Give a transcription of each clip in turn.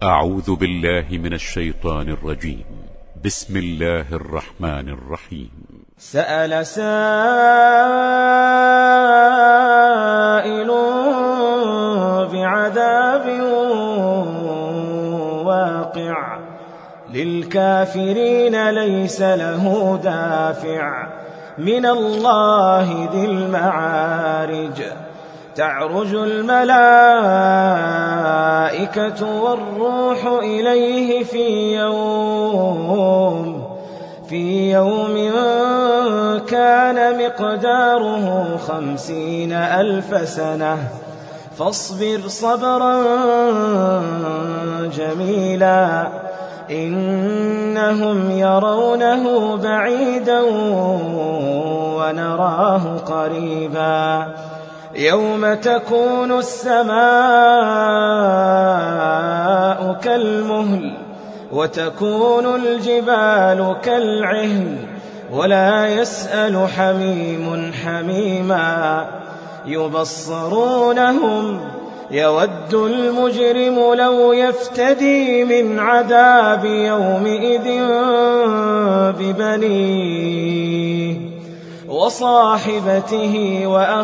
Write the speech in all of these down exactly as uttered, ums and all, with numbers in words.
أعوذ بالله من الشيطان الرجيم. بسم الله الرحمن الرحيم. سأل سائل بعذاب واقع للكافرين ليس له دافع من الله ذي المعارج. تعرج الملائكة والروح إليه في يوم في يوم كان مقداره خمسين ألف سنة فاصبر صبرا جميلا إنهم يرونه بعيدا ونراه قريبا. يوم تكون السماء كالمهل وتكون الجبال كالعهن ولا يسأل حميم حميما. يبصرونهم يود المجرم لو يفتدي من عذاب يومئذ ببنيه وصاحبته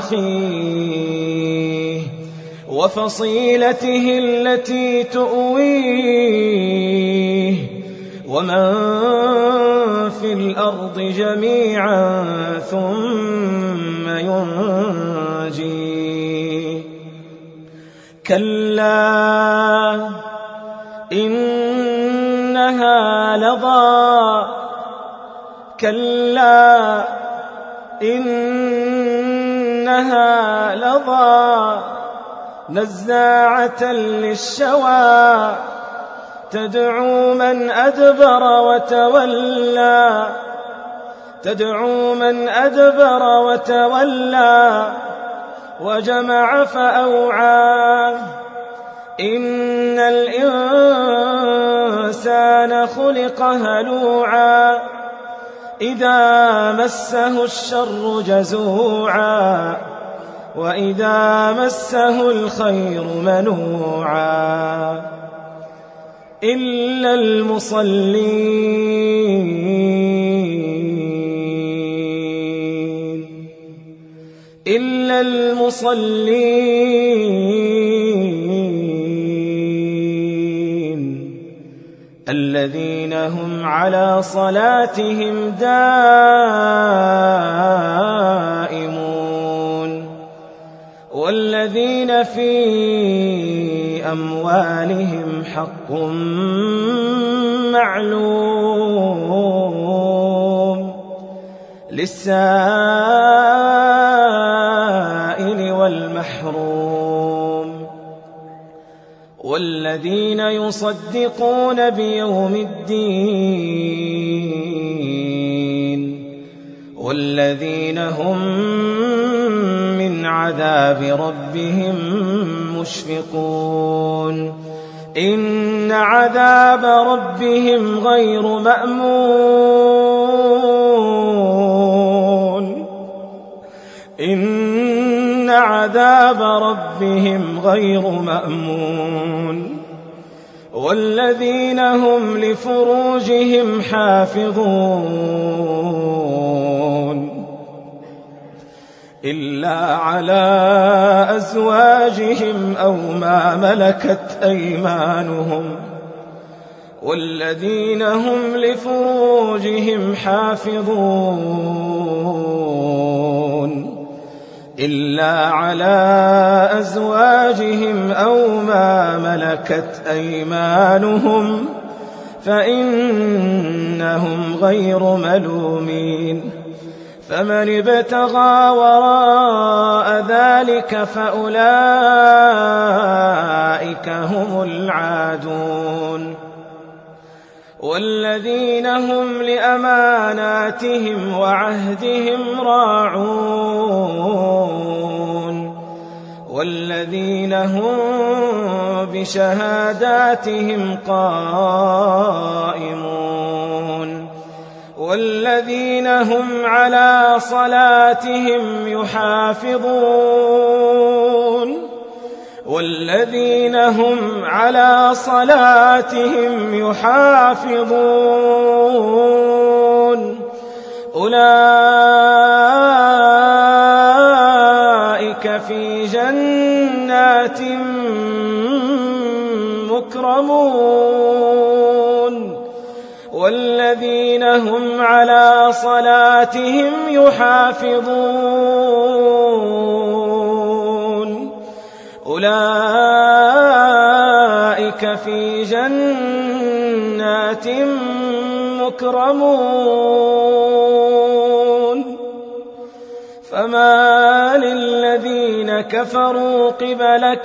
وأخيه وفصيلته التي تؤويه ومن في الأرض جميعا ثم ينجيه. كلا إنها لظى كلا إنها لظى نزاعة للشوى تدعو من أدبر وتولى تدعو من أدبر وتولى وجمع فأوعى. إن الإنسان خلق هلوعا إذا مسه الشر جزوعا وإذا مسه الخير منوعا. إلا المصلين إلا المصلين الذين هم على صلاتهم دائمون والذين في أموالهم حق معلوم للسائل والمحروم والذين يصدقون بيوم الدين والذين هم من عذاب ربهم مشفقون. إن عذاب ربهم غير مأمون إن عذاب ربهم غير مأمون والذين هم لفروجهم حافظون إلا على أزواجهم أو ما ملكت أيمانهم والذين هم لفروجهم حافظون إلا على أزواجهم أو ما ملكت أيمانهم فإنهم غير ملومين. فمن ابتغى وراء ذلك فأولئك هم العادون والذين هم لأماناتهم وعهدهم راعون والذين هم بشهاداتهم قائمون والذين هم على صلاتهم يحافظون والذين هم على صلاتهم يحافظون أولئك في جنات مكرمون والذين هم على صلاتهم يحافظون أولئك في جنات مكرمون فما للذين كفروا قبلك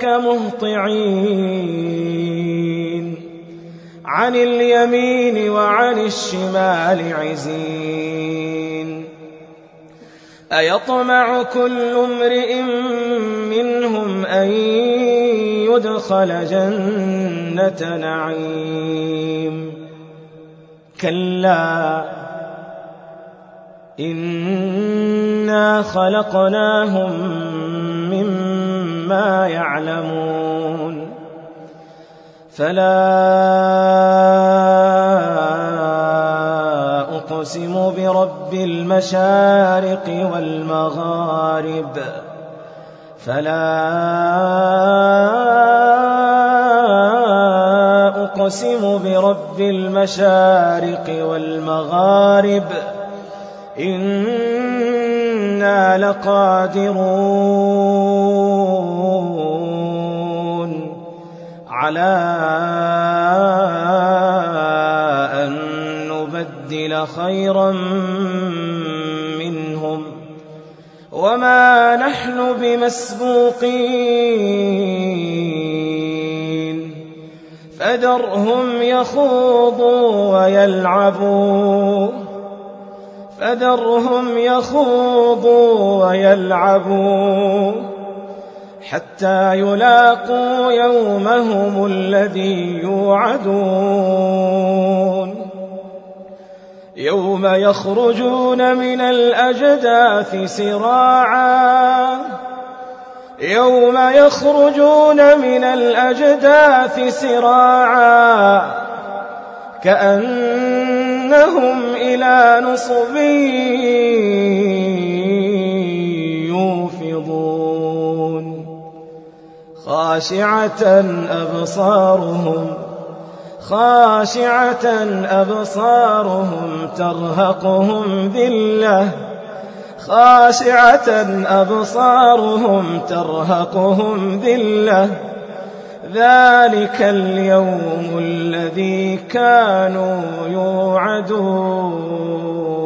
مهطعين عن اليمين وعن الشمال عزين أيطمع كل امرئ منهم أن يدخل جنة نعيم كلا إنا خلقناهم مما يعلمون فلا أقسم برب المشارق والمغارب فلا أقسم برب المشارق والمغارب إنا لقادرون على أن نبدل خيرا منهم وما نحن بمسبوقين فذرهم يخوضوا ويلعبوا فذرهم يخوضوا ويلعبوا حتى يلاقوا يومهم الذي يوعدون يوم يخرجون من الأجداث سراعا يوم يخرجون من الأجداث سراعا كأنهم إلى نصب يوفضون خاشعة أبصارهم خاشعة أبصارهم ترهقهم ذلة خاشعة أبصارهم ترهقهم ذلة ذلك اليوم الذي كانوا يوعدون